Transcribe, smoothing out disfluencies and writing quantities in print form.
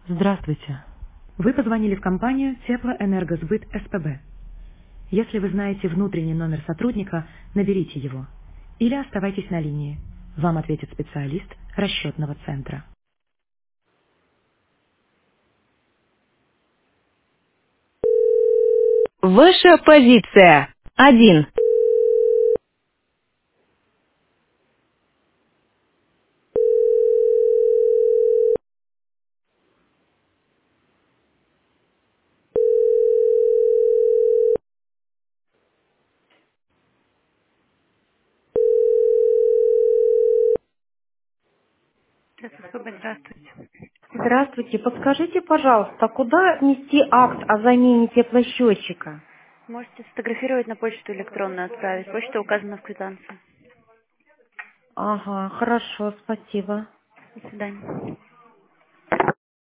Здравствуйте. Вы позвонили в компанию Теплоэнергосбыт СПБ. Если вы знаете внутренний номер сотрудника, наберите его. Или оставайтесь на линии. Вам ответит специалист расчетного центра. Ваша позиция. 1. Здравствуйте. Здравствуйте. Подскажите, пожалуйста, куда внести акт о замене теплосчетчика? Можете сфотографировать на почту электронную отправить. Почта указана в квитанции. Ага, хорошо, спасибо. До свидания.